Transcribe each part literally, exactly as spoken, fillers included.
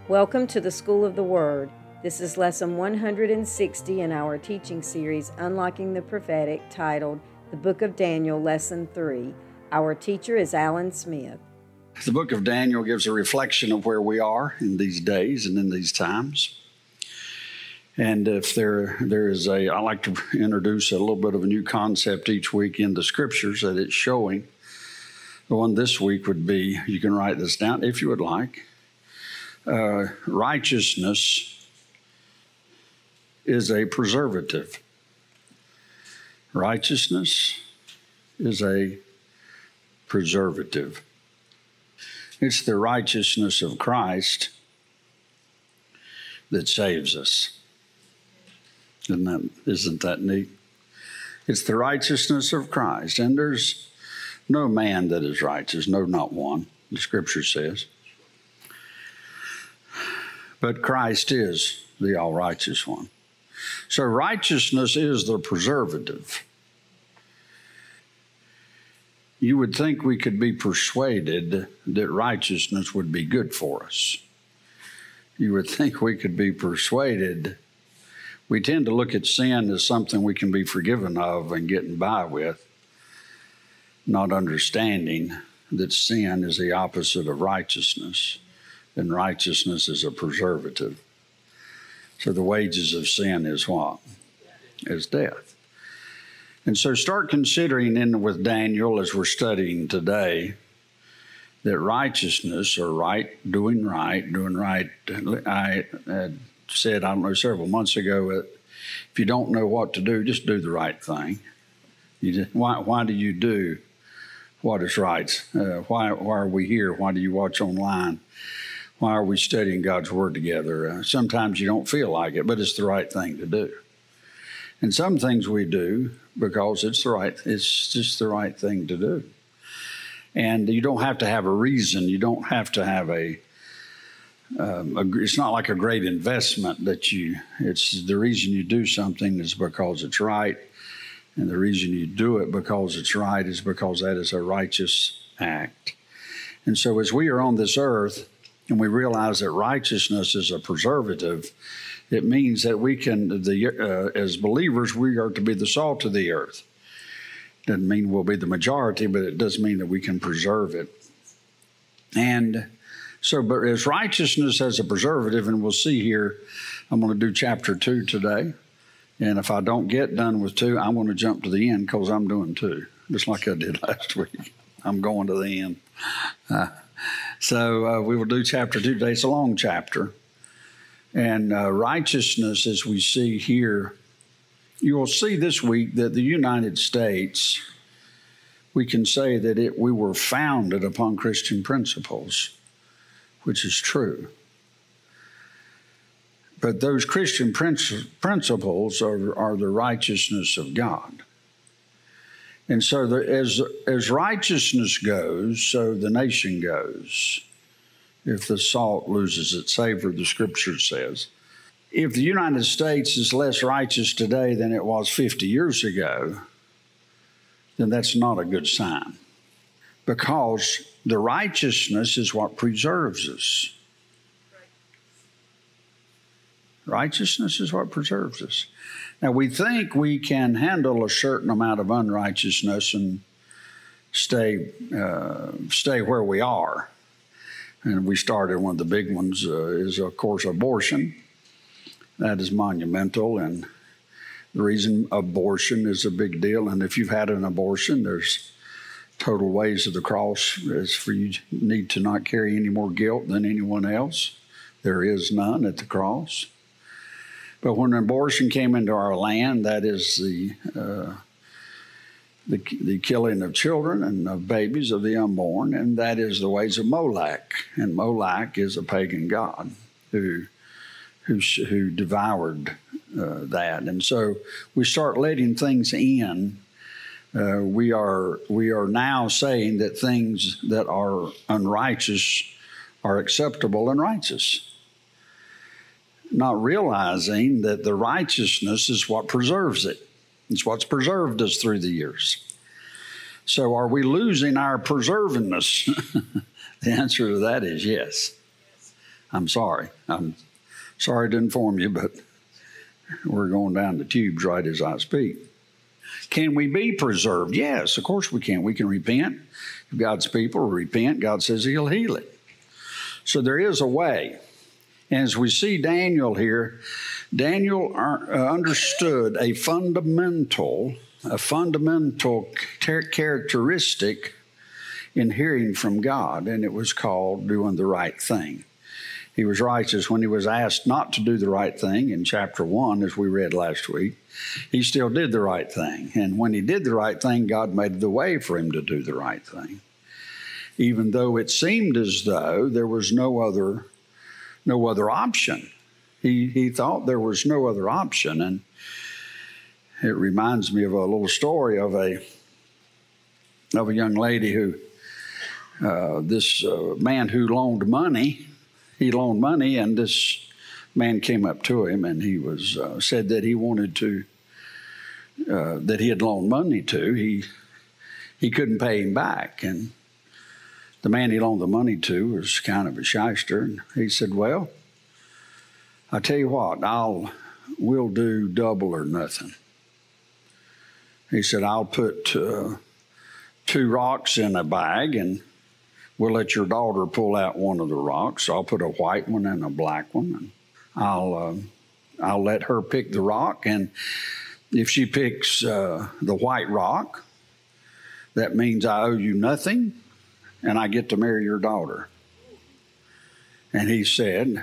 Welcome to the School of the Word. This is lesson one hundred sixty in our teaching series, Unlocking the Prophetic, titled The Book of Daniel, Lesson three. Our teacher is Alan Smith. The book of Daniel gives a reflection of where we are in these days and in these times. And if there there is a, I like to introduce a little bit of a new concept each week in the scriptures that it's showing. The one this week would be, you can write this down if you would like. Uh, righteousness is a preservative. Righteousness is a preservative. It's the righteousness of Christ that saves us. Isn't that, isn't that neat? It's the righteousness of Christ. And there's no man that is righteous, no, not one, the scripture says. But Christ is the all-righteous one. So righteousness is the preservative. You would think we could be persuaded that righteousness would be good for us. You would think we could be persuaded. We tend to look at sin as something we can be forgiven of and getting by with, not understanding that sin is the opposite of righteousness, and righteousness is a preservative. So the wages of sin is what? Is death. And so start considering in with Daniel as we're studying today that righteousness or right, doing right, doing right. I had said, I don't know, several months ago, that if you don't know what to do, just do the right thing. You just, why, why do you do what is right? Uh, why, why are we here? Why do you watch online? Why are we studying God's Word together? Uh, sometimes you don't feel like it, but it's the right thing to do. And some things we do because it's the right, it's just the right thing to do. And you don't have to have a reason. You don't have to have a, um, a, it's not like a great investment that you, it's the reason you do something is because it's right. And the reason you do it because it's right is because that is a righteous act. And so as we are on this earth, and we realize that righteousness is a preservative, it means that we can, the uh, as believers, we are to be the salt of the earth. Doesn't mean we'll be the majority, but it does mean that we can preserve it. And so, but as righteousness as a preservative, and we'll see here, I'm going to do chapter two today. And if I don't get done with two, I'm going to jump to the end because I'm doing two, just like I did last week. I'm going to the end. Uh, So uh, we will do chapter two today. It's a long chapter. And uh, righteousness, as we see here, you will see this week that the United States, we can say that it we were founded upon Christian principles, which is true. But those Christian princi- principles are, are the righteousness of God. And so the, as, as righteousness goes, so the nation goes. If the salt loses its savor, the scripture says. If the United States is less righteous today than it was fifty years ago, then that's not a good sign. Because the righteousness is what preserves us. Righteousness is what preserves us. Now, we think we can handle a certain amount of unrighteousness and stay uh, stay where we are. And we started, one of the big ones uh, is, of course, abortion. That is monumental. And the reason abortion is a big deal, and if you've had an abortion, there's total ways of the cross is for you need to not carry any more guilt than anyone else. There is none at the cross. But when abortion came into our land, that is the, uh, the the killing of children and of babies, of the unborn, and that is the ways of Moloch. And Moloch is a pagan god who who, who devoured uh, that. And so we start letting things in. Uh, we are we are now saying that things that are unrighteous are acceptable and righteous, not realizing that the righteousness is what preserves it. It's what's preserved us through the years. So are we losing our preservingness? The answer to that is yes. I'm sorry. I'm sorry to inform you, but we're going down the tubes right as I speak. Can we be preserved? Yes, of course we can. We can repent. If God's people repent, God says he'll heal it. So there is a way. And as we see Daniel here, Daniel understood a fundamental, a fundamental characteristic in hearing from God, and it was called doing the right thing. He was righteous when he was asked not to do the right thing in chapter one, as we read last week. He still did the right thing. And when he did the right thing, God made the way for him to do the right thing. Even though it seemed as though there was no other, no other option. He, he thought there was no other option. And it reminds me of a little story of a, of a young lady who, uh, this uh, man who loaned money, He loaned money, and this man came up to him, and he was uh, said that he wanted to, uh, that he had loaned money to. He he couldn't pay him back, and the man he loaned the money to was kind of a shyster. And he said, "Well, I tell you what, I'll we'll do double or nothing." He said, "I'll put uh, two rocks in a bag, and we'll let your daughter pull out one of the rocks. I'll put a white one and a black one, and I'll uh, I'll let her pick the rock. And if she picks uh, the white rock, that means I owe you nothing, and I get to marry your daughter." And he said,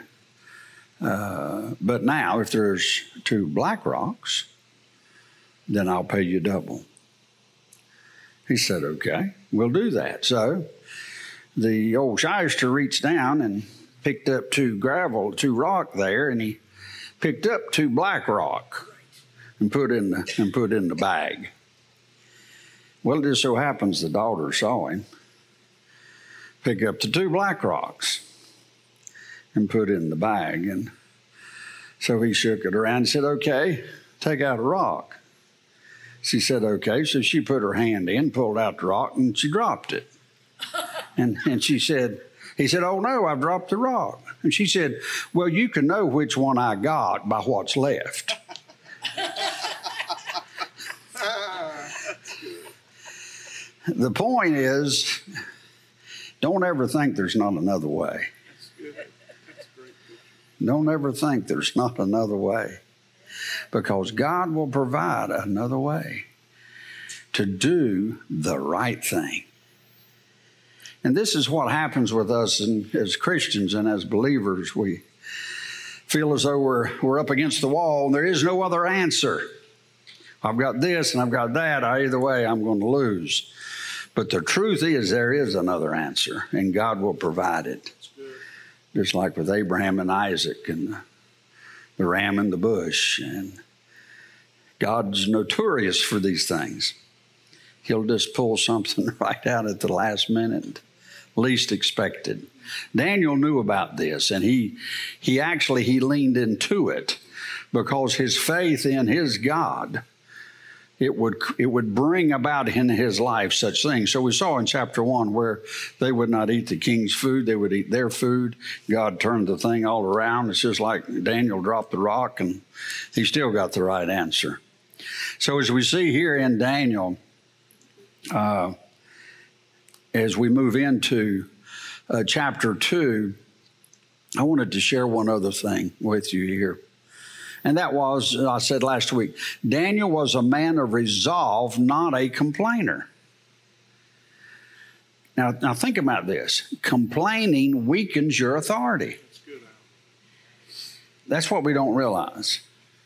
uh, "But now, if there's two black rocks, then I'll pay you double." He said, "Okay, we'll do that." So the old shyster reached down and picked up two gravel, two rock there, and he picked up two black rock and put in the and put in the bag. Well, it just so happens the daughter saw him pick up the two black rocks and put in the bag, and so he shook it around and said, "Okay, take out a rock." She said, "Okay." So she put her hand in, pulled out the rock, and she dropped it. And and she said, he said, "Oh no, I've dropped the rock." And she said, "Well, you can know which one I got by what's left." The point is, don't ever think there's not another way. Don't ever think there's not another way. Because God will provide another way to do the right thing. And this is what happens with us and as Christians and as believers. We feel as though we're, we're up against the wall and there is no other answer. I've got this and I've got that. Either way, I'm going to lose. But the truth is there is another answer, and God will provide it. Just like with Abraham and Isaac and the, the ram in the bush. And God's notorious for these things. He'll just pull something right out at the last minute, least expected. Daniel knew about this, and he he actually he leaned into it because his faith in his God, it would it would bring about in his life such things. So we saw in chapter one where they would not eat the king's food, they would eat their food. God turned the thing all around. It's just like Daniel dropped the rock and he still got the right answer. So as we see here in Daniel, uh, as we move into uh, chapter two, I wanted to share one other thing with you here. And that was, I said last week, Daniel was a man of resolve, not a complainer. Now, now think about this. Complaining weakens your authority. That's what we don't realize.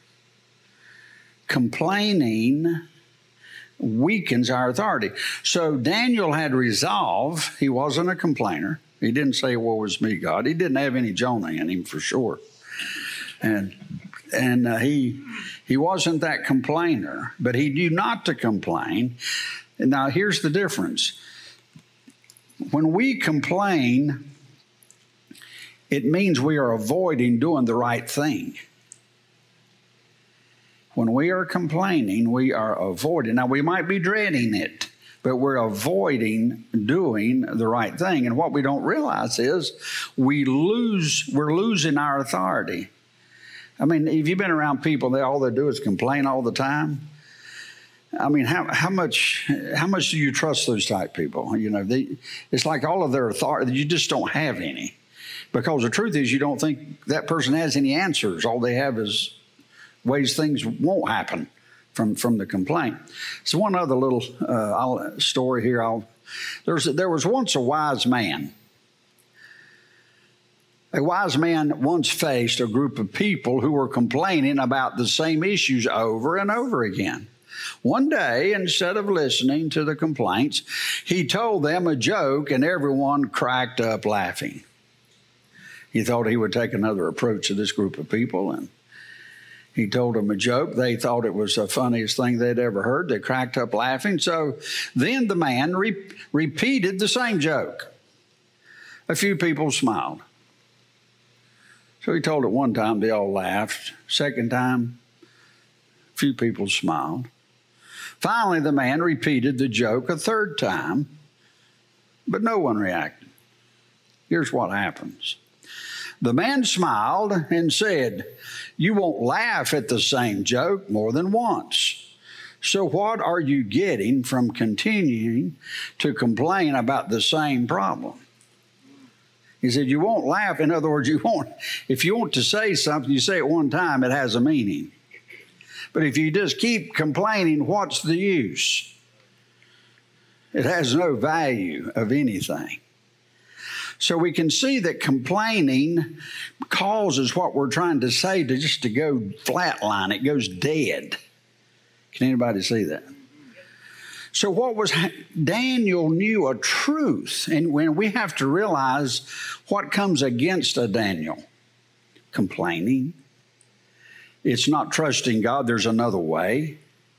Complaining weakens our authority. So Daniel had resolve. He wasn't a complainer. He didn't say, "Woe is me, God." He didn't have any Jonah in him for sure. And And uh, he he wasn't that complainer, but he knew not to complain. And now here's the difference. When we complain, it means we are avoiding doing the right thing. When we are complaining, we are avoiding. Now, we might be dreading it, but we're avoiding doing the right thing. And what we don't realize is we lose, we're losing our authority. I mean, if you've been around people, they all they do is complain all the time. I mean, how how much how much do you trust those type people? You know, they, it's like all of their authority, you just don't have any. Because the truth is, you don't think that person has any answers. All they have is ways things won't happen from, from the complaint. So one other little uh, I'll, story here. I'll, there's, there was once a wise man. A wise man once faced a group of people who were complaining about the same issues over and over again. One day, instead of listening to the complaints, he told them a joke, and everyone cracked up laughing. He thought he would take another approach to this group of people, and he told them a joke. They thought it was the funniest thing they'd ever heard. They cracked up laughing. So then the man re- repeated the same joke. A few people smiled. So he told it one time, they all laughed. Second time, a few people smiled. Finally, the man repeated the joke a third time, but no one reacted. Here's what happens. The man smiled and said, "You won't laugh at the same joke more than once. So what are you getting from continuing to complain about the same problem?" He said, you won't laugh. In other words, you won't, if you want to say something, you say it one time, it has a meaning. But if you just keep complaining, what's the use? It has no value of anything. So we can see that complaining causes what we're trying to say to just to go flatline. It goes dead. Can anybody see that? So what was, Daniel knew a truth. And when we have to realize what comes against a Daniel. Complaining. It's not trusting God. There's another way.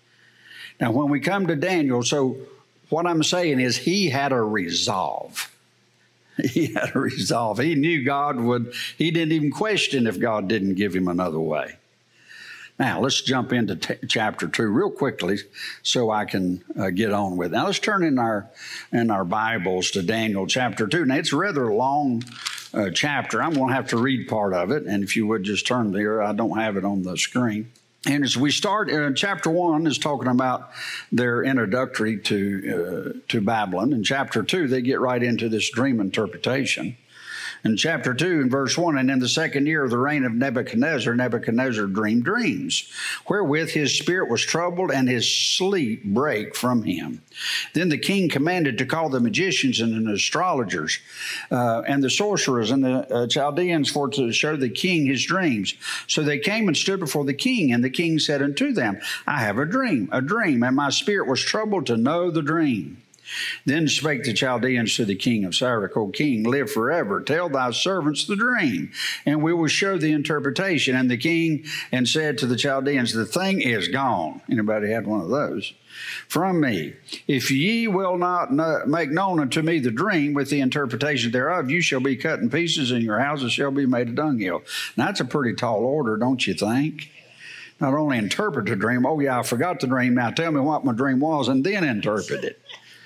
Now, when we come to Daniel, so what I'm saying is he had a resolve. He had a resolve. He knew God would, he didn't even question if God didn't give him another way. Now, let's jump into t- chapter two real quickly so I can uh, get on with it. Now, let's turn in our, in our Bibles to Daniel chapter two. Now, it's a rather long uh, chapter. I'm going to have to read part of it. And if you would just turn there, I don't have it on the screen. And as we start, uh, chapter one is talking about their introductory to uh, to Babylon. In chapter two, they get right into this dream interpretation. In chapter two, in verse one, and in the second year of the reign of Nebuchadnezzar, Nebuchadnezzar dreamed dreams, wherewith his spirit was troubled, and his sleep brake from him. Then the king commanded to call the magicians and the astrologers, uh, and the sorcerers and the uh, Chaldeans for to show the king his dreams. So they came and stood before the king, and the king said unto them, I have a dream, a dream, and my spirit was troubled to know the dream. Then spake the Chaldeans to the king of Sarach, O king, live forever. Tell thy servants the dream, and we will show the interpretation. And the king and said to the Chaldeans, the thing is gone. Anybody had one of those? From me. If ye will not know, make known unto me the dream with the interpretation thereof, you shall be cut in pieces, and your houses shall be made a dunghill. Now, that's a pretty tall order, don't you think? Not only interpret the dream, oh yeah, I forgot the dream. Now tell me what my dream was, and then interpret it.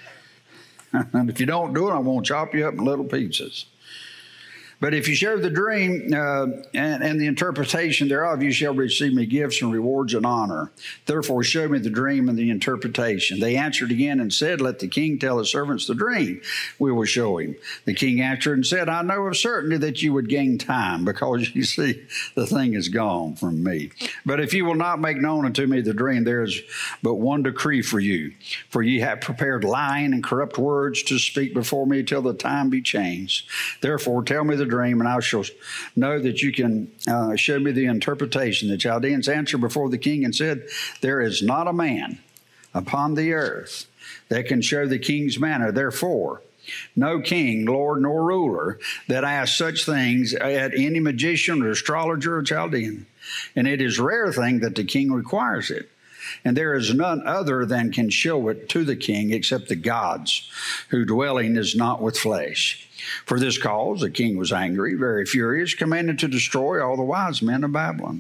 And if you don't do it, I won't chop you up in little pieces. But if you share the dream uh, and, and the interpretation thereof, you shall receive me gifts and rewards and honor. Therefore, show me the dream and the interpretation. They answered again and said, let the king tell his servants the dream. We will show him. The king answered and said, I know of certainty that you would gain time, because you see, the thing is gone from me. But if you will not make known unto me the dream, there is but one decree for you. For ye have prepared lying and corrupt words to speak before me till the time be changed. Therefore, tell me the dream, and I shall know that you can uh, show me the interpretation. The Chaldeans answered before the king and said, there is not a man upon the earth that can show the king's manner. Therefore, no king, lord, nor ruler that asks such things at any magician or astrologer or Chaldean. And it is a rare thing that the king requires it. And there is none other than can show it to the king except the gods, whose dwelling is not with flesh. For this cause the king was angry, very furious, commanded to destroy all the wise men of Babylon.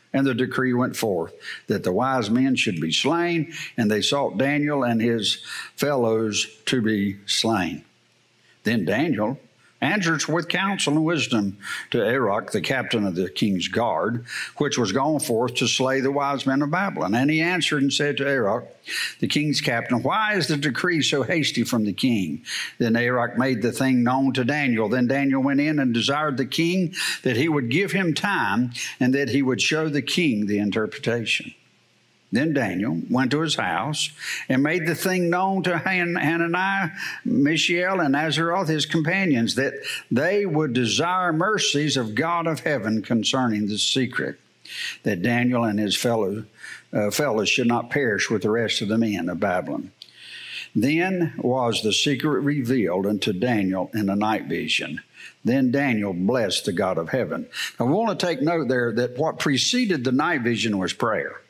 And the decree went forth that the wise men should be slain, and they sought Daniel and his fellows to be slain. Then Daniel answered with counsel and wisdom to Arioch, the captain of the king's guard, which was gone forth to slay the wise men of Babylon. And he answered and said to Arioch, the king's captain, why is the decree so hasty from the king? Then Arioch made the thing known to Daniel. Then Daniel went in and desired the king that he would give him time and that he would show the king the interpretation. Then Daniel went to his house and made the thing known to Han- Hananiah, Mishael, and Azariah, his companions, that they would desire mercies of God of heaven concerning the secret, that Daniel and his fellow, uh, fellows should not perish with the rest of the men of Babylon. Then was the secret revealed unto Daniel in a night vision. Then Daniel blessed the God of heaven. Now, we want to take note there that what preceded the night vision was prayer.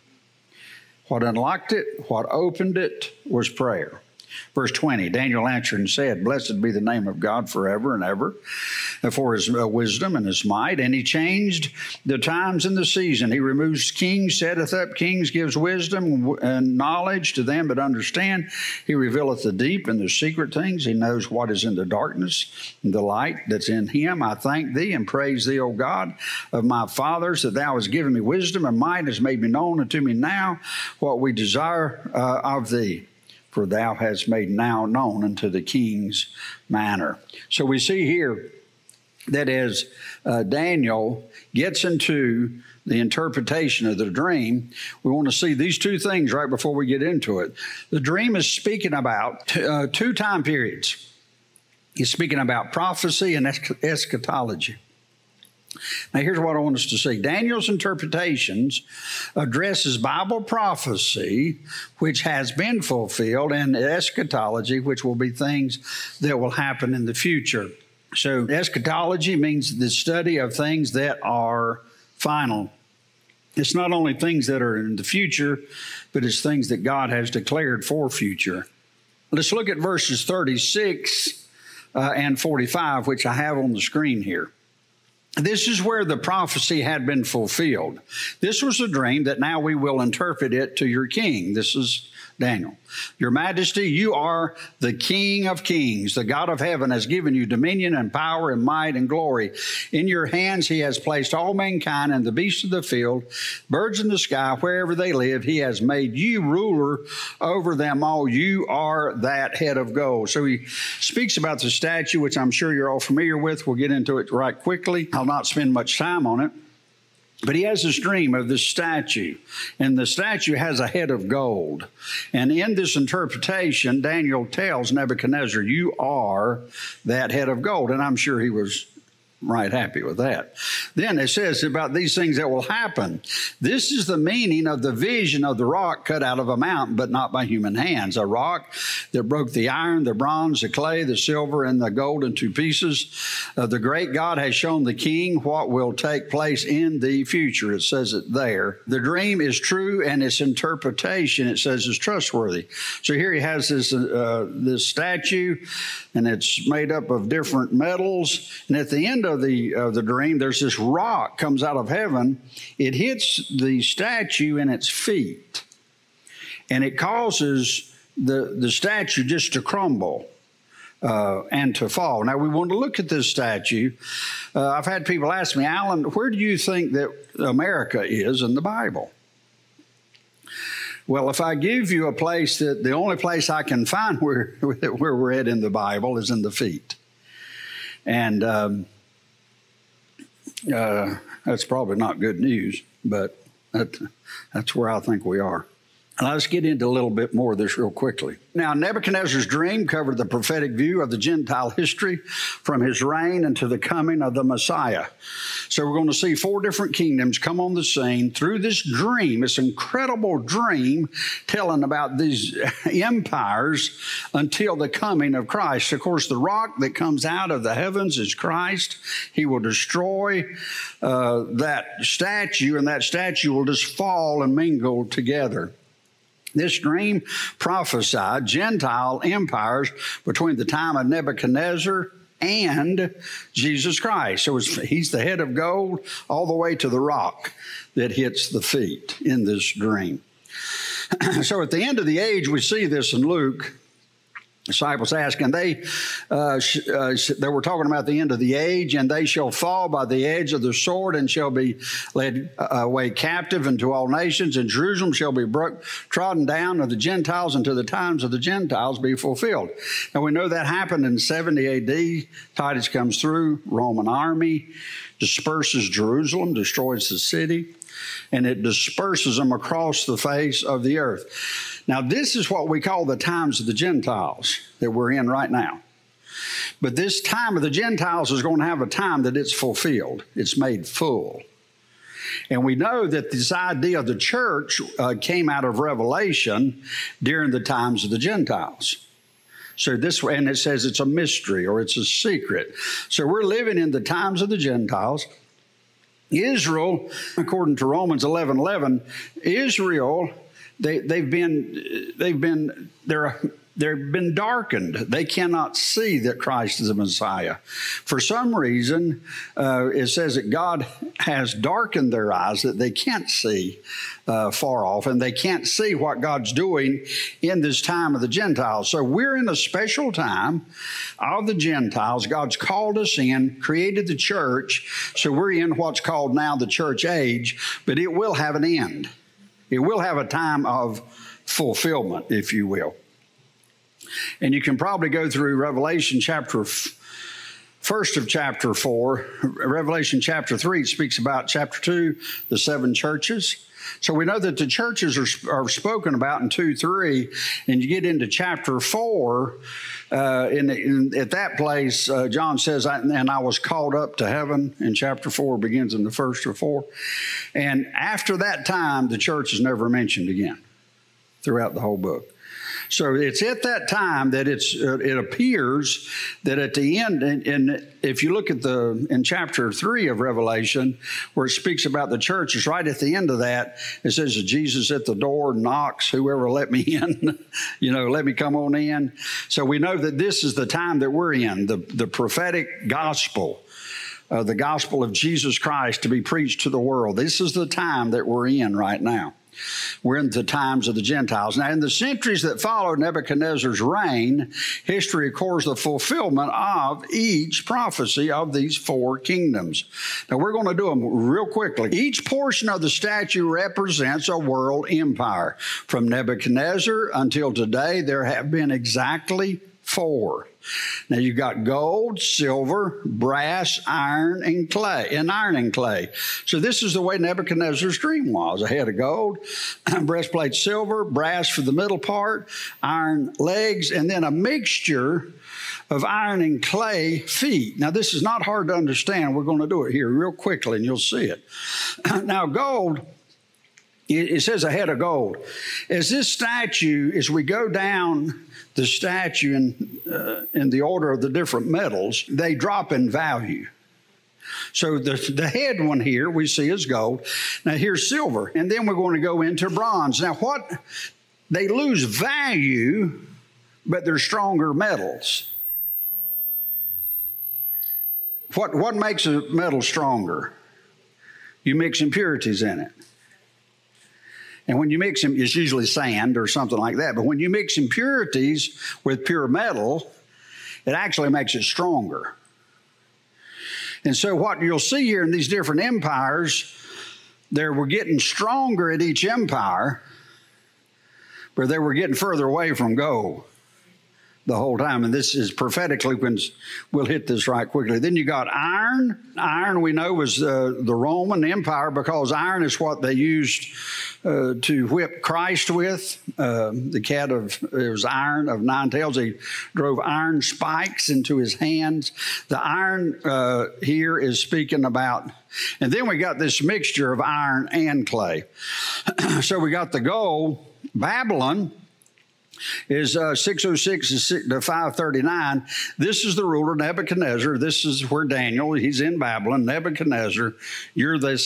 What unlocked it, what opened it, was prayer. Verse twenty, Daniel answered and said, blessed be the name of God forever and ever, for his uh, wisdom and his might. And he changed the times and the season. He removes kings, setteth up kings, gives wisdom and knowledge to them that understand. He revealeth the deep and the secret things. He knows what is in the darkness and the light that's in him. I thank thee and praise thee, O God of my fathers, that thou hast given me wisdom and might, hast made me known unto me now what we desire uh, of thee. For thou hast made now known unto the king's manner. So we see here that as uh, Daniel gets into the interpretation of the dream, we want to see these two things right before we get into it. The dream is speaking about t- uh, two time periods. He's speaking about prophecy and esch- eschatology. Now, here's what I want us to see. Daniel's interpretations addresses Bible prophecy, which has been fulfilled, and eschatology, which will be things that will happen in the future. So eschatology means the study of things that are final. It's not only things that are in the future, but it's things that God has declared for future. Let's look at verses thirty-six uh, and forty-five, which I have on the screen here. This is where the prophecy had been fulfilled. This was a dream that now we will interpret it to your king. This is Daniel. Your Majesty, you are the King of kings. The God of heaven has given you dominion and power and might and glory. In your hands he has placed all mankind and the beasts of the field, birds in the sky, wherever they live. He has made you ruler over them all. You are that head of gold. So he speaks about the statue, which I'm sure you're all familiar with. We'll get into it right quickly. I'll not spend much time on it. But he has this dream of this statue, and the statue has a head of gold. And in this interpretation, Daniel tells Nebuchadnezzar, you are that head of gold. And I'm sure he was right happy with that. Then it says about these things that will happen. This is the meaning of the vision of the rock cut out of a mountain, but not by human hands. A rock that broke the iron, the bronze, the clay, the silver, and the gold into pieces. Uh, the great God has shown the king what will take place in the future. It says it there. The dream is true, and its interpretation, it says, is trustworthy. So here he has this, uh, this statue, and it's made up of different metals. And at the end of of the of the dream, there's this rock comes out of heaven. It hits the statue in its feet, and it causes the the statue just to crumble uh, and to fall. Now we want to look at this statue. Uh, I've had people ask me, Alan, where do you think that America is in the Bible? Well, if I give you a place that the only place I can find where where we're at in the Bible is in the feet, and um, Uh, that's probably not good news, but that, that's where I think we are. And let's get into a little bit more of this real quickly. Now, Nebuchadnezzar's dream covered the prophetic view of the Gentile history from his reign until the coming of the Messiah. So we're going to see four different kingdoms come on the scene through this dream, this incredible dream telling about these empires until the coming of Christ. Of course, the rock that comes out of the heavens is Christ. He will destroy uh, that statue, and that statue will just fall and mingle together. This dream prophesied Gentile empires between the time of Nebuchadnezzar and Jesus Christ. So it's, he's the head of gold all the way to the rock that hits the feet in this dream. So at the end of the age, we see this in Luke. Disciples ask, and they uh, sh- uh, they were talking about the end of the age, and they shall fall by the edge of the sword and shall be led uh, away captive into all nations, and Jerusalem shall be broke, trodden down of the Gentiles until the times of the Gentiles be fulfilled. Now we know that happened in seventy A D. Titus comes through, Roman army disperses Jerusalem, destroys the city, and it disperses them across the face of the earth. Now, this is what we call the times of the Gentiles that we're in right now. But this time of the Gentiles is going to have a time that it's fulfilled. It's made full. And we know that this idea of the church uh, came out of Revelation during the times of the Gentiles. So this, and it says it's a mystery or it's a secret. So we're living in the times of the Gentiles. Israel, according to Romans eleven eleven, Israel, they, they've been, they've been, they're, they've been darkened. They cannot see that Christ is the Messiah. For some reason, uh, it says that God has darkened their eyes, that they can't see uh, far off, and they can't see what God's doing in this time of the Gentiles. So we're in a special time of the Gentiles. God's called us in, created the church, so we're in what's called now the church age, but it will have an end. It will have a time of fulfillment, if you will. And you can probably go through Revelation chapter, first of chapter four, Revelation chapter three speaks about chapter two, the seven churches. So we know that the churches are, are spoken about in two, three, and you get into chapter four, uh, in, in, at that place, uh, John says, I, and I was called up to heaven, in chapter four, begins in the first of four. And after that time, the church is never mentioned again throughout the whole book. So it's at that time that it's uh, it appears that at the end, and, and if you look at the in chapter three of Revelation, where it speaks about the church, it's right at the end of that. It says that Jesus at the door knocks, whoever let me in, you know, let me come on in. So we know that this is the time that we're in, the, the prophetic gospel. Uh, the gospel of Jesus Christ to be preached to the world. This is the time that we're in right now. We're in the times of the Gentiles. Now, in the centuries that followed Nebuchadnezzar's reign, history records the fulfillment of each prophecy of these four kingdoms. Now, we're going to do them real quickly. Each portion of the statue represents a world empire. From Nebuchadnezzar until today, there have been exactly four. Now you've got gold, silver, brass, iron, and clay, and iron and clay. So this is the way Nebuchadnezzar's dream was. A head of gold, breastplate silver, brass for the middle part, iron legs, and then a mixture of iron and clay feet. Now this is not hard to understand. We're going to do it here real quickly and you'll see it. Now gold, it says a head of gold. As this statue, as we go down the statue in, uh, in the order of the different metals, they drop in value. So the, the head one here we see is gold. Now here's silver. And then we're going to go into bronze. Now what? They lose value, but they're stronger metals. What, what makes a metal stronger? You mix impurities in it. And when you mix them, it's usually sand or something like that. But when you mix impurities with pure metal, it actually makes it stronger. And so what you'll see here in these different empires, they were getting stronger at each empire, but they were getting further away from gold the whole time. And this is prophetically, when we'll hit this right quickly. Then you got iron. Iron, we know, was uh, the Roman Empire, because iron is what they used uh, to whip Christ with. Uh, the cat of, it was iron of nine tails. He drove iron spikes into his hands. The iron uh, here is speaking about, and then we got this mixture of iron and clay. So we got the gold. Babylon is uh, six oh six to five thirty-nine. This is the ruler, Nebuchadnezzar. This is where Daniel, he's in Babylon. Nebuchadnezzar, you're this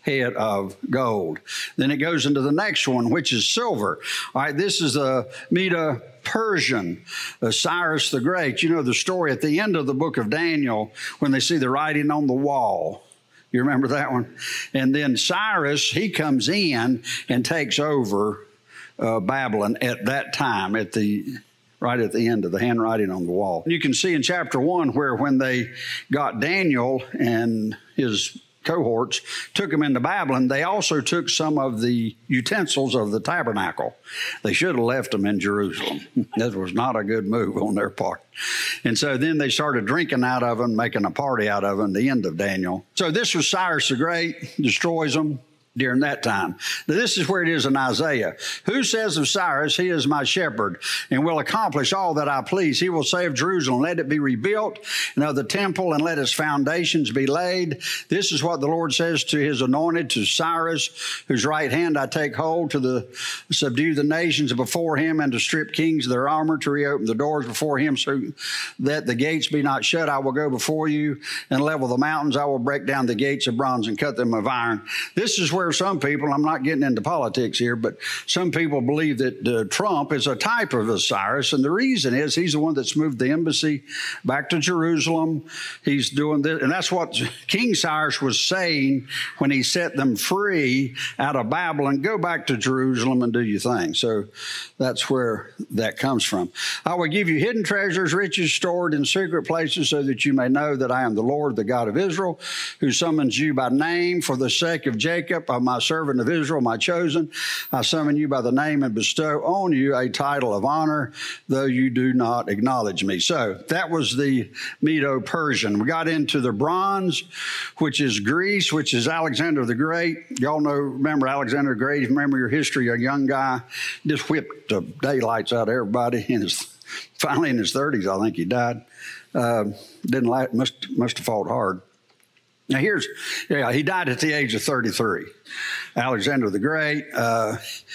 head of gold. Then it goes into the next one, which is silver. All right, this is a Medo Persian, uh, Cyrus the Great. You know the story at the end of the book of Daniel when they see the writing on the wall. You remember that one? And then Cyrus, he comes in and takes over uh, Babylon at that time, at the right at the end of the handwriting on the wall. You can see in chapter one where when they got Daniel and his cohorts, took them into Babylon, they also took some of the utensils of the tabernacle. They should have left them in Jerusalem. That was not a good move on their part. And so then they started drinking out of them, making a party out of them, the end of Daniel. So this was Cyrus the Great, destroys them during that time. Now, this is where it is in Isaiah. Who says of Cyrus, he is my shepherd and will accomplish all that I please. He will say of Jerusalem, let it be rebuilt, and of the temple, and let its foundations be laid. This is what the Lord says to his anointed, to Cyrus, whose right hand I take hold, to the subdue the nations before him, and to strip kings of their armor, to reopen the doors before him, so that the gates be not shut. I will go before you and level the mountains. I will break down the gates of bronze and cut them of iron. This is where some people, I'm not getting into politics here, but some people believe that uh, Trump is a type of a Cyrus, and the reason is he's the one that's moved the embassy back to Jerusalem. He's doing this, and that's what King Cyrus was saying when he set them free out of Babylon. Go back to Jerusalem and do your thing. So that's where that comes from. I will give you hidden treasures, riches stored in secret places, so that you may know that I am the Lord, the God of Israel, who summons you by name for the sake of Jacob, of my servant of Israel, my chosen. I summon you by the name and bestow on you a title of honor, though you do not acknowledge me. So that was the Medo-Persian. We got into the bronze, which is Greece, which is Alexander the Great. Y'all know, remember Alexander the Great? If you remember your history, a young guy just whipped the daylights out of everybody. In his, finally in his thirties, I think he died. Uh, didn't like, must, must have fought hard. Now here's, yeah, he died at the age of thirty-three. Alexander the Great. Uh,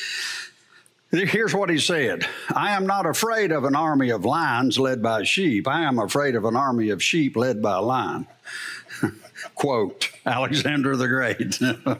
here's what he said. I am not afraid of an army of lions led by sheep. I am afraid of an army of sheep led by a lion. Quote, Alexander the Great.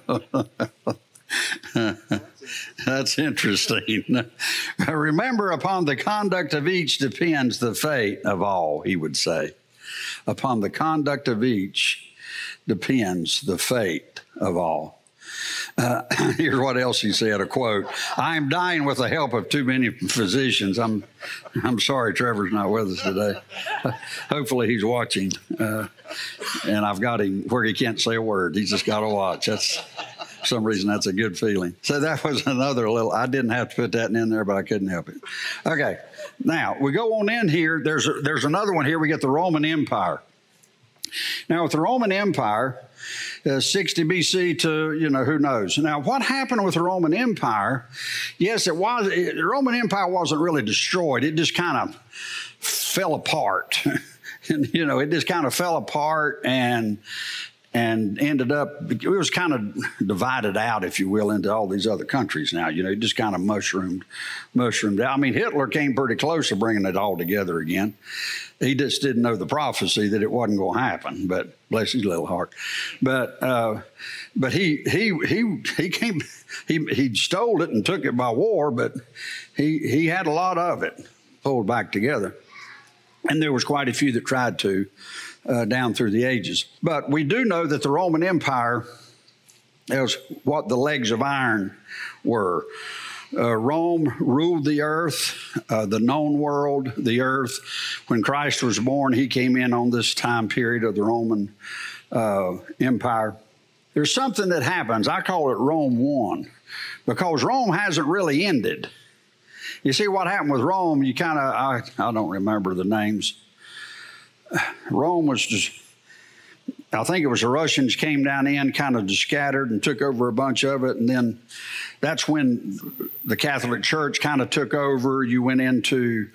That's interesting. Remember, upon the conduct of each depends the fate of all, he would say. Upon the conduct of each depends the fate of all. Uh, here's what else he said, a quote. I am dying with the help of too many physicians. I'm I'm sorry Trevor's not with us today. Hopefully he's watching. Uh, and I've got him where he can't say a word. He's just got to watch. That's, for some reason, that's a good feeling. So that was another little, I didn't have to put that in there, but I couldn't help it. Okay, now we go on in here. There's a, there's another one here. We get the Roman Empire. Now, with the Roman Empire, uh, sixty B C to, you know, who knows. Now, what happened with the Roman Empire, yes, it was, it, the Roman Empire wasn't really destroyed. It just kind of fell apart. And, you know, it just kind of fell apart and and ended up, it was kind of divided out, if you will, into all these other countries now. You know, it just kind of mushroomed, mushroomed out. I mean, Hitler came pretty close to bringing it all together again. He just didn't know the prophecy that it wasn't going to happen, but bless his little heart. But uh, but he he he he came he he stole it and took it by war, but he he had a lot of it pulled back together, and there was quite a few that tried to uh, down through the ages. But we do know that the Roman Empire is what the legs of iron were. Uh, Rome ruled the earth, uh, the known world, the earth. When Christ was born, he came in on this time period of the Roman uh, Empire. There's something that happens. I call it Rome one, because Rome hasn't really ended. You see what happened with Rome, you kind of, I, I don't remember the names. Rome was just, I think it was the Russians came down in, kind of just scattered and took over a bunch of it. And then that's when the Catholic Church kind of took over. You went into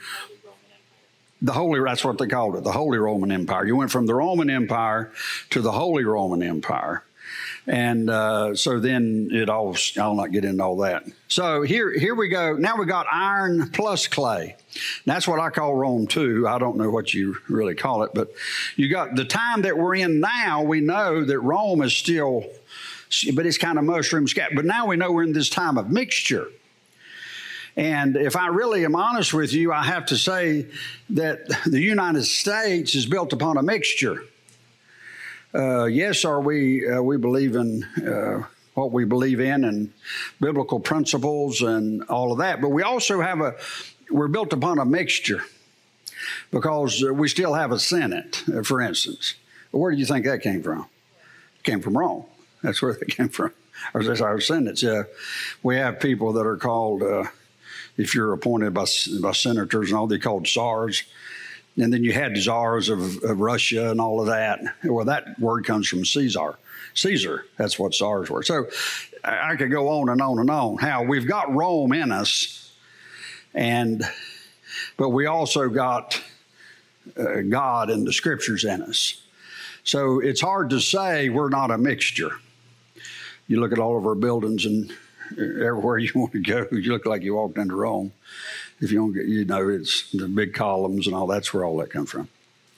the Holy, that's what they called it, the Holy Roman Empire. You went from the Roman Empire to the Holy Roman Empire. And uh, so then it all, I'll not get into all that. So here, here we go. Now we got iron plus clay. That's what I call Rome two. I don't know what you really call it, but you got the time that we're in now. We know that Rome is still but it's kind of mushroom scat. But now we know we're in this time of mixture. And if I really am honest with you, I have to say that the United States is built upon a mixture. Uh, yes, are we, uh, we believe in uh, what we believe in and biblical principles and all of that. But we also have a, we're built upon a mixture because we still have a Senate, uh, for instance. Where do you think that came from? It came from Rome. That's where they came from. Or that's our Senate. Uh, we have people that are called, uh, if you're appointed by, by senators and all, they're called czars. And then you had czars of, of Russia and all of that. Well, that word comes from Caesar. Caesar, that's what czars were. So I, I could go on and on and on. How we've got Rome in us, and but we also got uh, God and the Scriptures in us. So it's hard to say we're not a mixture. You look at all of our buildings, and everywhere you want to go, you look like you walked into Rome. If you don't get, you know, it's the big columns and all. That's where all that comes from.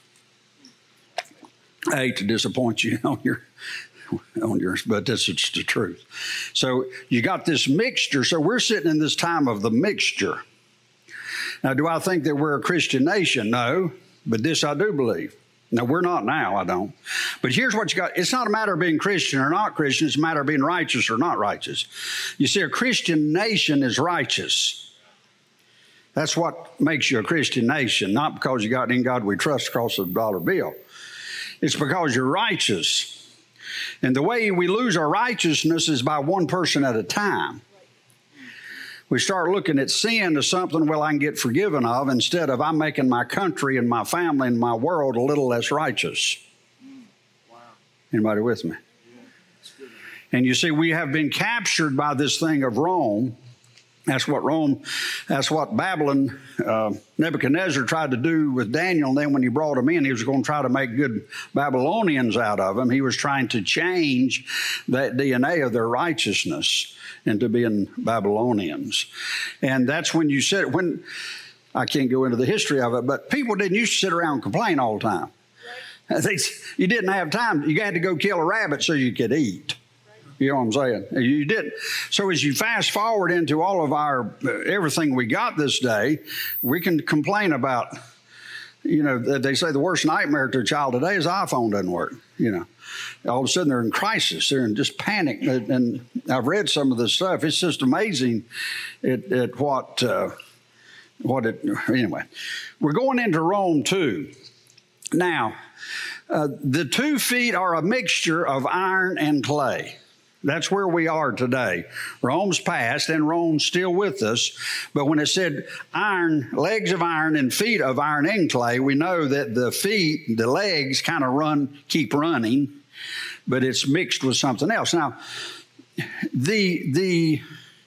I hate to disappoint you on your, on yours, but this is the truth. So you got this mixture. So we're sitting in this time of the mixture. Now, do I think that we're a Christian nation? No, but this I do believe. No, we're not now, I don't. But here's what you got. It's not a matter of being Christian or not Christian. It's a matter of being righteous or not righteous. You see, a Christian nation is righteous. That's what makes you a Christian nation, not because you got in God we trust across the dollar bill. It's because you're righteous. And the way we lose our righteousness is by one person at a time. We start looking at sin as something, well, I can get forgiven of, instead of I'm making my country and my family and my world a little less righteous. Wow. Anybody with me? Yeah, and you see, we have been captured by this thing of Rome. That's what Rome, that's what Babylon, uh, Nebuchadnezzar tried to do with Daniel. And then when he brought him in, he was going to try to make good Babylonians out of them. He was trying to change that D N A of their righteousness into being Babylonians. And that's when you sit, when, I can't go into the history of it, but people didn't used to sit around and complain all the time. Right. They, you didn't have time. You had to go kill a rabbit so you could eat. You know what I'm saying? You didn't. So as you fast forward into all of our, everything we got this day, we can complain about, you know, they say the worst nightmare to a child today is iPhone doesn't work, you know. All of a sudden they're in crisis. They're in just panic. And I've read some of this stuff. It's just amazing at, at what, uh, what it, anyway. We're going into Rome too. Now, uh, the two feet are a mixture of iron and clay. That's where we are today. Rome's past and Rome's still with us. But when it said iron, legs of iron and feet of iron and clay, we know that the feet, the legs kind of run, keep running, but it's mixed with something else. Now, the, the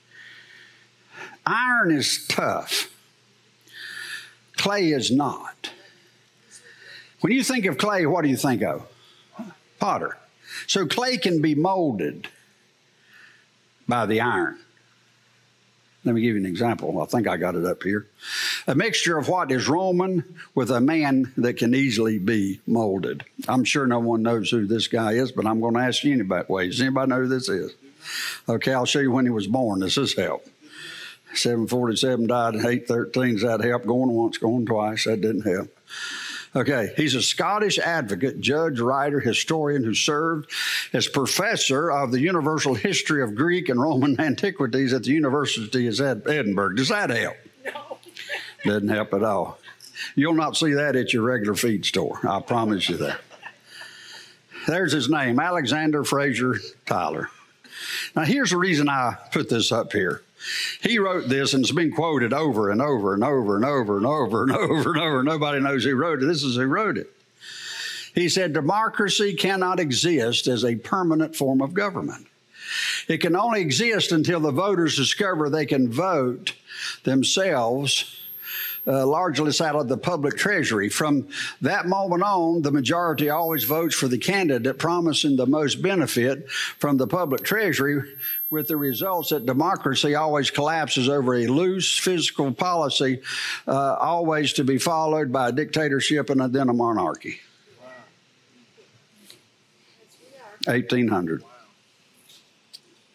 iron is tough. Clay is not. When you think of clay, what do you think of? Potter. So clay can be molded by the iron. Let me give you an example. I think I got it up here. A mixture of what is Roman with a man that can easily be molded. I'm sure no one knows who this guy is, but I'm going to ask you anybody. Does anybody know who this is? Okay, I'll show you when he was born. This is help. seven forty-seven died at eight thirteen. That helped. Going once, going twice. That didn't help. Okay, he's a Scottish advocate, judge, writer, historian who served as professor of the universal history of Greek and Roman antiquities at the University of Edinburgh. Does that help? No. Doesn't help at all. You'll not see that at your regular feed store. I promise you that. There's his name, Alexander Fraser Tytler. Now, here's the reason I put this up here. He wrote this, and it's been quoted over and over and over and over and over and over and over. Nobody knows who wrote it. This is who wrote it. He said, democracy cannot exist as a permanent form of government. It can only exist until the voters discover they can vote themselves, Uh, largely out of the public treasury. From that moment on, the majority always votes for the candidate promising the most benefit from the public treasury, with the results that democracy always collapses over a loose fiscal policy, uh, always to be followed by a dictatorship and then a monarchy. Wow. eighteen hundred. Wow.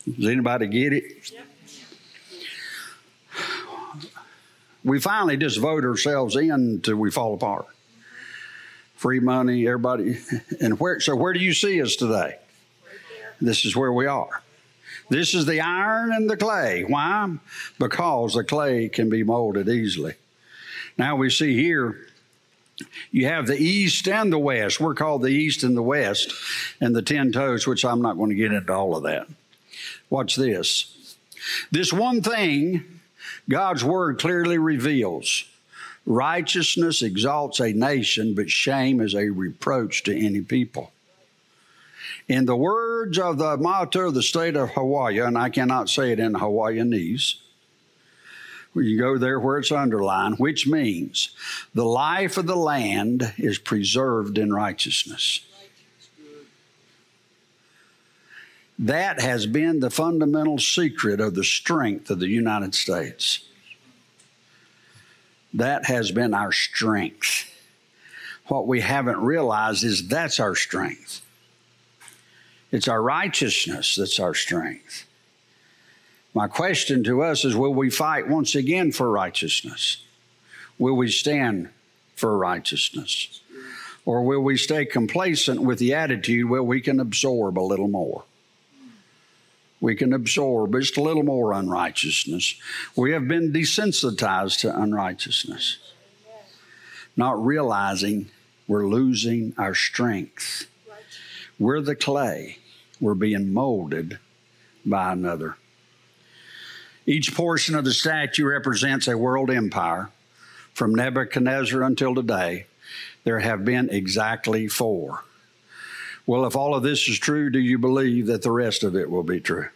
Does anybody get it? Yep. We finally just vote ourselves in until we fall apart. Free money, everybody. And where? So where do you see us today? This is where we are. This is the iron and the clay. Why? Because the clay can be molded easily. Now we see here, you have the east and the west. We're called the east and the west, and the ten toes, which I'm not going to get into all of that. Watch this. This one thing God's word clearly reveals. Righteousness exalts a nation, but shame is a reproach to any people. In the words of the motto of the state of Hawaii, and I cannot say it in Hawaiianese, you go there where it's underlined, which means the life of the land is preserved in righteousness. That has been the fundamental secret of the strength of the United States. That has been our strength. What we haven't realized is that's our strength. It's our righteousness that's our strength. My question to us is, will we fight once again for righteousness? Will we stand for righteousness? Or will we stay complacent with the attitude, well, we can absorb a little more? We can absorb just a little more unrighteousness. We have been desensitized to unrighteousness, not realizing we're losing our strength. We're the clay. We're being molded by another. Each portion of the statue represents a world empire. From Nebuchadnezzar until today, there have been exactly four. Well, if all of this is true, do you believe that the rest of it will be true?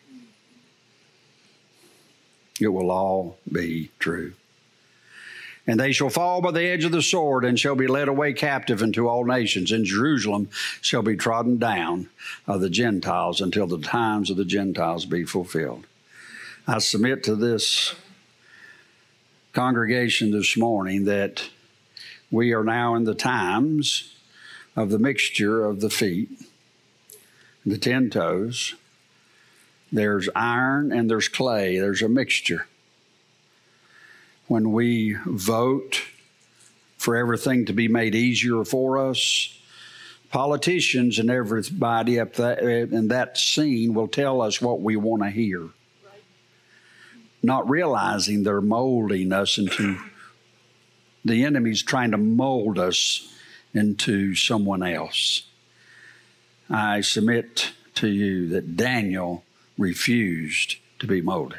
It will all be true. And they shall fall by the edge of the sword and shall be led away captive into all nations. And Jerusalem shall be trodden down of the Gentiles until the times of the Gentiles be fulfilled. I submit to this congregation this morning that we are now in the times of the mixture of the feet, the ten toes. There's iron and there's clay. There's a mixture. When we vote for everything to be made easier for us, politicians and everybody up that, in that scene will tell us what we want to hear, right, not realizing they're molding us into, the enemy's trying to mold us into someone else. I submit to you that Daniel refused to be molded.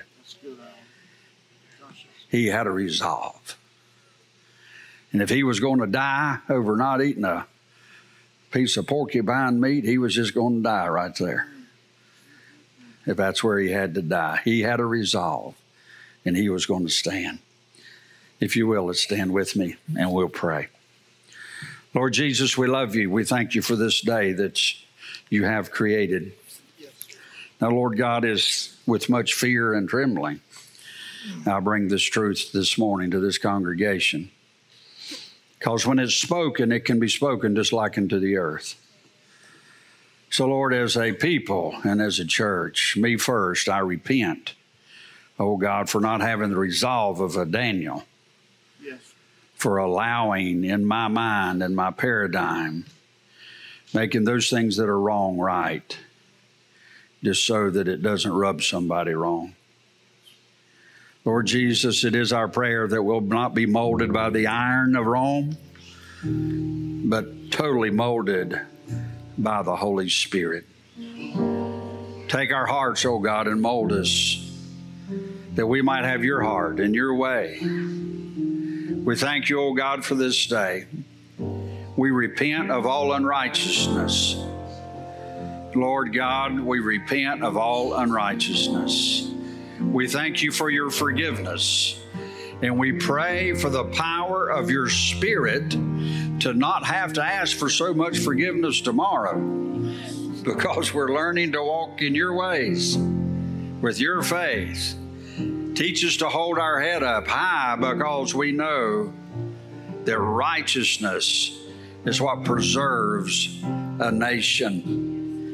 He had a resolve. And if he was going to die over not eating a piece of porcupine meat, he was just going to die right there. If that's where he had to die. He had a resolve, and he was going to stand. If you will, let's stand with me, and we'll pray. Lord Jesus, we love you. We thank you for this day that you have created. Now, Lord God, is with much fear and trembling, I bring this truth this morning to this congregation. Because when it's spoken, it can be spoken just like into the earth. So, Lord, as a people and as a church, me first, I repent, oh God, for not having the resolve of a Daniel. Yes. For allowing in my mind and my paradigm, making those things that are wrong right, just so that it doesn't rub somebody wrong. Lord Jesus, it is our prayer that we'll not be molded by the iron of Rome, but totally molded by the Holy Spirit. Take our hearts, oh God, and mold us, that we might have your heart and your way. We thank you, oh God, for this day. We repent of all unrighteousness. Lord God, we repent of all unrighteousness. We thank you for your forgiveness, and we pray for the power of your Spirit to not have to ask for so much forgiveness tomorrow, because we're learning to walk in your ways with your faith. Teach us to hold our head up high, because we know that righteousness is what preserves a nation.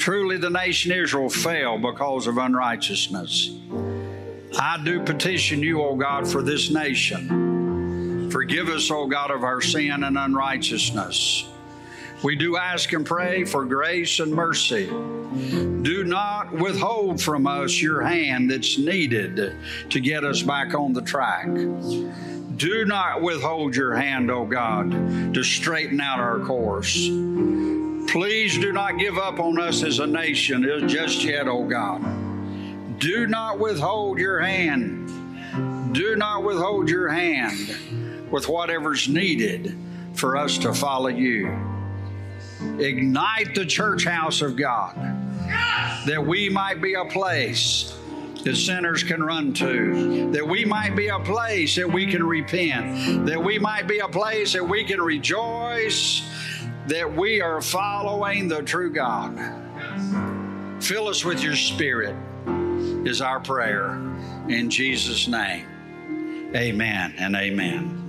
Truly the nation Israel fell because of unrighteousness. I do petition you, O God, for this nation. Forgive us, O God, of our sin and unrighteousness. We do ask and pray for grace and mercy. Do not withhold from us your hand that's needed to get us back on the track. Do not withhold your hand, O God, to straighten out our course. Please do not give up on us as a nation just yet, O God. Do not withhold your hand. Do not withhold your hand with whatever's needed for us to follow you. Ignite the church house of God, that we might be a place that sinners can run to, that we might be a place that we can repent, that we might be a place that we can rejoice that we are following the true God. Fill us with your Spirit is our prayer. In Jesus' name, amen and amen.